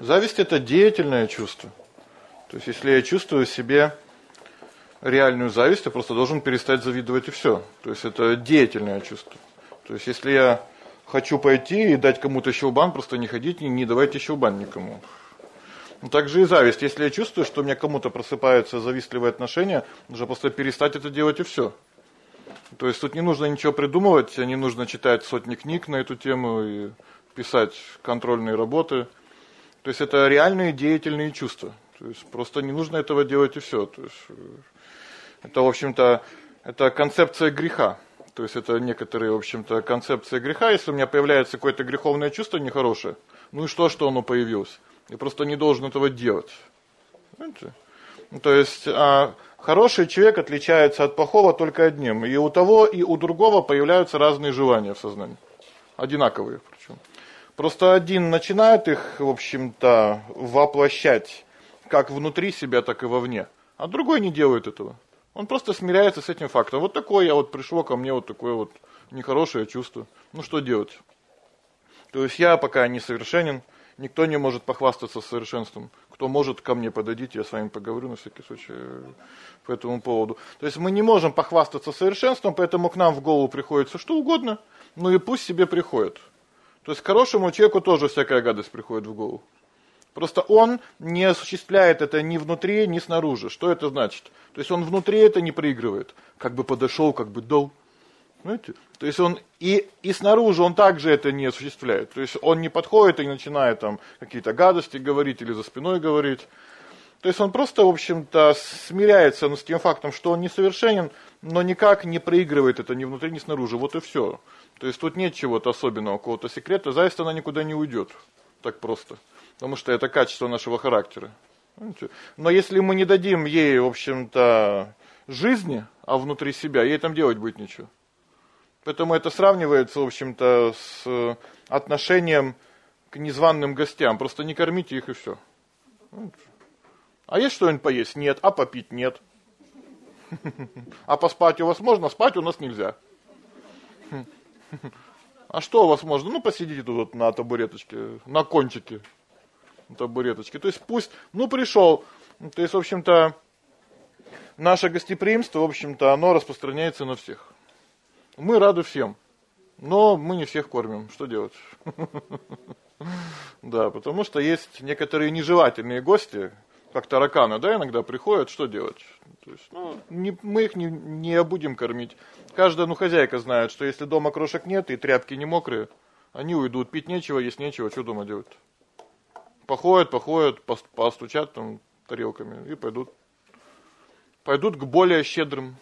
Зависть – это деятельное чувство. То есть, если я чувствую в себе реальную зависть, я просто должен перестать завидовать и все. То есть, это деятельное чувство. То есть, если я хочу пойти и дать кому-то щелбан, просто не ходите, не давайте щелбан никому. Ну, так же и зависть. Если я чувствую, что у меня кому-то просыпаются завистливые отношения, нужно просто перестать это делать и все. То есть, тут не нужно ничего придумывать, не нужно читать сотни книг на эту тему и писать контрольные работы. То есть, это реальные деятельные чувства. То есть, просто не нужно этого делать и все. То есть, это, в общем-то, это концепция греха. То есть, это некоторые, в общем-то, концепция греха. Если у меня появляется какое-то греховное чувство нехорошее, ну и что оно появилось? Я просто не должен этого делать. Понимаете? Ну, то есть, хороший человек отличается от плохого только одним. И у того, и у другого появляются разные желания в сознании. Одинаковые причем. Просто один начинает их, в общем-то, воплощать как внутри себя, так и вовне. А другой не делает этого. Он просто смиряется с этим фактом. Вот такое я вот пришло ко мне вот такое вот нехорошее чувство. Ну что делать? То есть я пока несовершенен, никто не может похвастаться совершенством. Кто может, ко мне подойдите, я с вами поговорю на всякий случай по этому поводу. То есть мы не можем похвастаться совершенством, поэтому к нам в голову приходит все что угодно, ну и пусть себе приходит. То есть к хорошему человеку тоже всякая гадость приходит в голову. Просто он не осуществляет это ни внутри, ни снаружи. Что это значит? То есть он внутри это не проигрывает. Как бы подошел, как бы дал. Понимаете? То есть он и снаружи он также это не осуществляет. То есть он не подходит и не начинает там какие-то гадости говорить или за спиной говорить. То есть он просто, в общем-то, смиряется с тем фактом, что он несовершенен, но никак не проигрывает это ни внутри, ни снаружи. Вот и все. То есть тут нет чего-то особенного, какого-то секрета. Зависть, она никуда не уйдет. Так просто. Потому что это качество нашего характера. Но если мы не дадим ей, в общем-то, жизни, а внутри себя, ей там делать будет ничего. Поэтому это сравнивается, в общем-то, с отношением к незваным гостям. Просто не кормите их и все. А есть что-нибудь поесть? Нет. А попить? Нет. А поспать у вас можно? Спать у нас нельзя. А что у вас можно? Ну, посидите тут вот на табуреточке, на кончике табуреточки. То есть пусть, ну, пришел. То есть, в общем-то, наше гостеприимство, в общем-то, оно распространяется на всех. Мы рады всем, но мы не всех кормим. Что делать? Да, потому что есть некоторые нежелательные гости, как тараканы, да, иногда приходят, что делать? То есть, ну, мы их не будем кормить. Каждая, хозяйка знает, что если дома крошек нет и тряпки не мокрые, они уйдут, пить нечего, есть нечего, что дома делать? Походят, постучат там тарелками и пойдут. Пойдут к более щедрым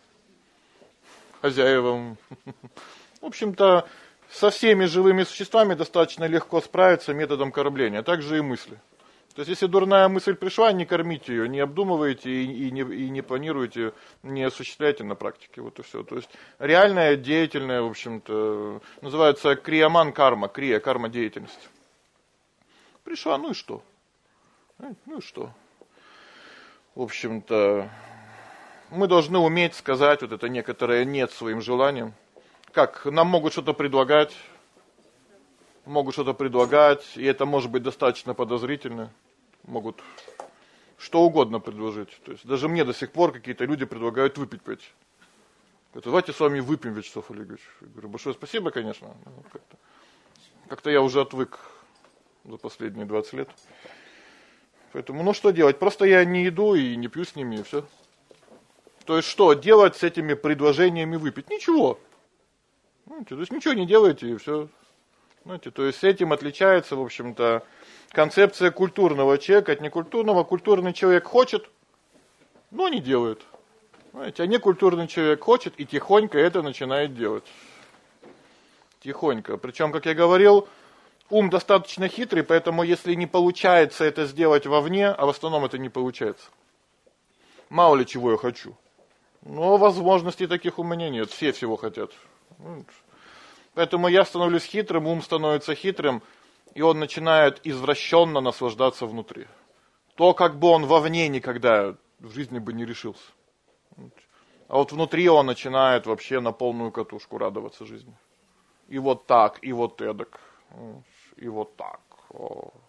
хозяевам. В общем-то, со всеми живыми существами достаточно легко справиться методом кормления, также и мысли. То есть, если дурная мысль пришла, не кормите ее, не обдумывайте и не планируйте, не осуществляйте на практике. Вот и все. То есть, реальная, деятельная, в общем-то, называется крияман карма, карма деятельности. Пришла, ну и что? Ну и что? В общем-то, мы должны уметь сказать вот это некоторое «нет» своим желаниям. Как нам могут что-то предлагать, и это может быть достаточно подозрительно. Могут что угодно предложить. То есть даже мне до сих пор какие-то люди предлагают выпить пить. Давайте с вами выпьем, Вячеслав Олегович. Я говорю, большое спасибо, конечно. Как-то я уже отвык за последние 20 лет. Поэтому, что делать? Просто я не иду и не пью с ними, и все. То есть, что делать с этими предложениями выпить? Ничего. То есть, ничего не делаете, и все. То есть, этим отличается, в общем-то, концепция культурного человека от некультурного. Культурный человек хочет, но не делает. А некультурный человек хочет и тихонько это начинает делать. Тихонько. Причем, как я говорил, ум достаточно хитрый, поэтому если не получается это сделать вовне, а в основном это не получается. Мало ли чего я хочу. Но возможностей таких у меня нет. Все всего хотят. Поэтому я становлюсь хитрым, ум становится хитрым, и он начинает извращенно наслаждаться внутри. То, как бы он вовне никогда в жизни бы не решился. А вот внутри он начинает вообще на полную катушку радоваться жизни. И вот так, и вот эдак. И вот так.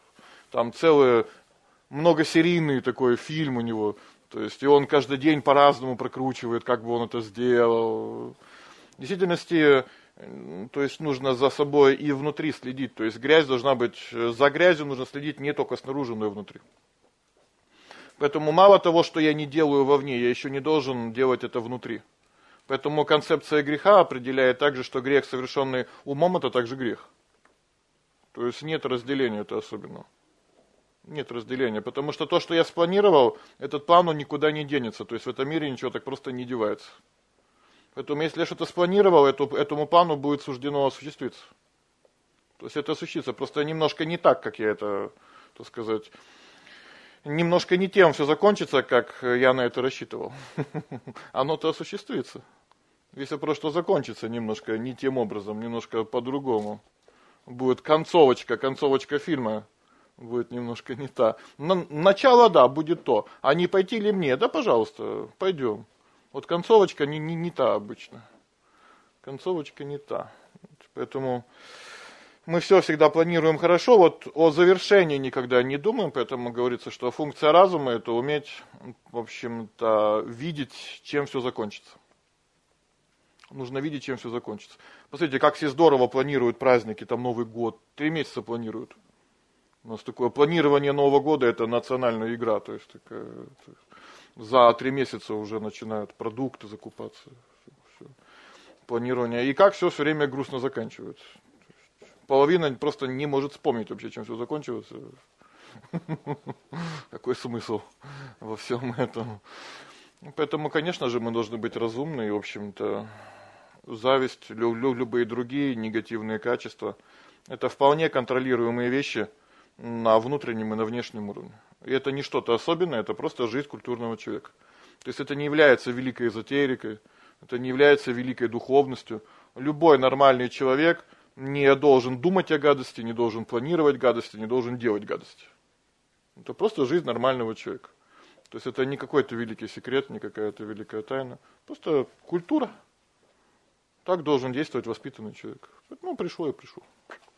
Там целый многосерийный такой фильм у него. То есть, и он каждый день по-разному прокручивает, как бы он это сделал. В действительности, то есть нужно за собой и внутри следить. То есть грязь должна быть, за грязью нужно следить не только снаружи, но и внутри. Поэтому мало того, что я не делаю вовне, я еще не должен делать это внутри. Поэтому концепция греха определяет также, что грех, совершенный умом, это также грех. То есть нет разделения это особенного. Нет разделения, потому что то, что я спланировал, этот план, он никуда не денется. То есть в этом мире ничего так просто не девается. Поэтому если я что-то спланировал, этому плану будет суждено осуществиться. То есть это осуществится, просто немножко не так, как я это, так сказать, немножко не тем все закончится, как я на это рассчитывал. Оно-то осуществится. Весь вопрос, что закончится немножко не тем образом, немножко по-другому. Будет концовочка фильма будет немножко не та. Начало, да, будет то. А не пойти ли мне? Да, пожалуйста, пойдем. Вот концовочка не та обычно. Концовочка не та. Поэтому мы все всегда планируем хорошо, вот о завершении никогда не думаем, поэтому говорится, что функция разума это уметь, в общем-то, видеть, чем все закончится. Нужно видеть, чем все закончится. Посмотрите, как все здорово планируют праздники, там Новый год, 3 месяца планируют. У нас такое планирование Нового года это национальная игра, то есть за 3 месяца уже начинают продукты закупаться. Все. Планирование. И как все время грустно заканчивается. Половина просто не может вспомнить вообще, чем все закончилось. Какой смысл во всем этом? Поэтому, конечно же, мы должны быть разумны, и, в общем-то, зависть, любые другие негативные качества, это вполне контролируемые вещи на внутреннем и на внешнем уровне. И это не что-то особенное, это просто жизнь культурного человека. То есть это не является великой эзотерикой, это не является великой духовностью. Любой нормальный человек не должен думать о гадости, не должен планировать гадости, не должен делать гадости. Это просто жизнь нормального человека. То есть это не какой-то великий секрет, не какая-то великая тайна. Просто культура. Так должен действовать воспитанный человек. Ну, пришел и пришел.